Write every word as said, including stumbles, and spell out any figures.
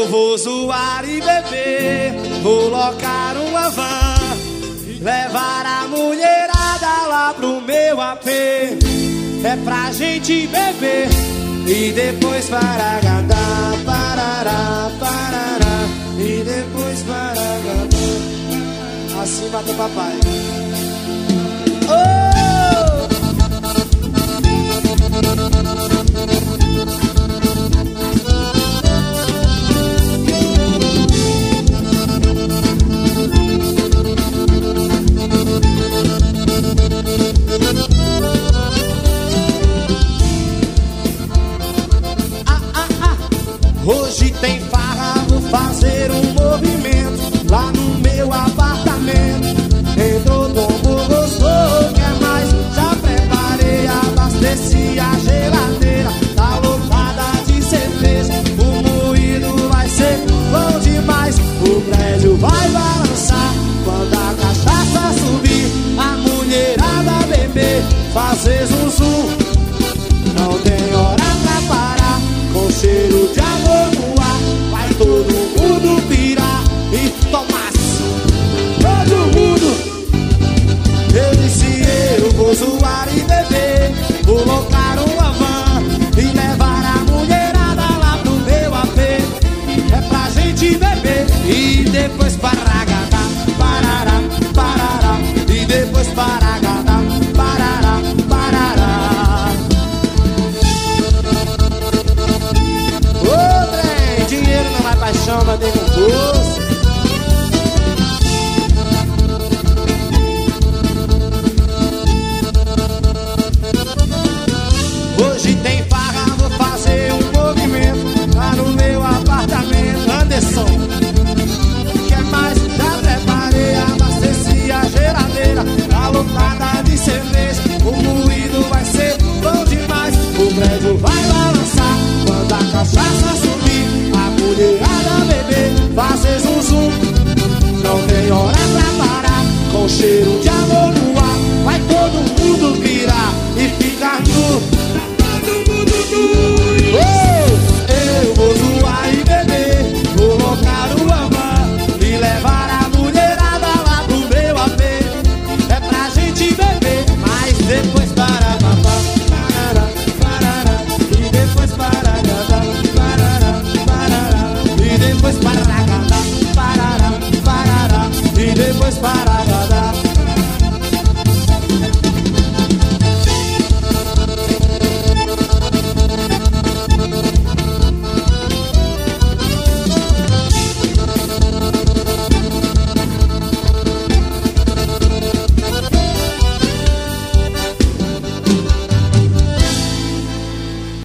eu vou zoar e beber, vou locar uma van, levar a mulherada lá pro meu A P. É pra gente beber e depois paragadá, parará, parará, e depois paragadá. Acima do papai. Oh! Ah, ah, ah. Hoje tem farra, vou fazer um movimento lá no meu apartamento. Entrou, tomou, gostou, quer mais? Já preparei, abasteci a geladeira, tá lotada de cerveja. O moído vai ser bom demais, o prédio vai balançar quando a cachaça subir, a mulherada beber, fazer zum zum. Não tem hora pra parar, com cheiro de amor no ar, vai todo mundo pirar e tomar. Todo mundo. Eu disse eu vou zoar e beber, vou locar uma van e levar a mulherada lá pro meu A P. É pra gente beber e depois paragadá, parará, parará, e depois paragadá, parará, parará. Ô trem, dinheiro não vai paixão, mas tem um bolso. Hoje tem farra, vou fazer um movimento lá no meu apartamento. Anderson, quer mais? Já preparei, abasteci a geladeira, tá lotada de cerveja. O moído vai ser bom demais, o prédio vai balançar quando a cachaça subir, a mulherada beber, fazer zum zum. Não tem hora pra parar, com cheiro de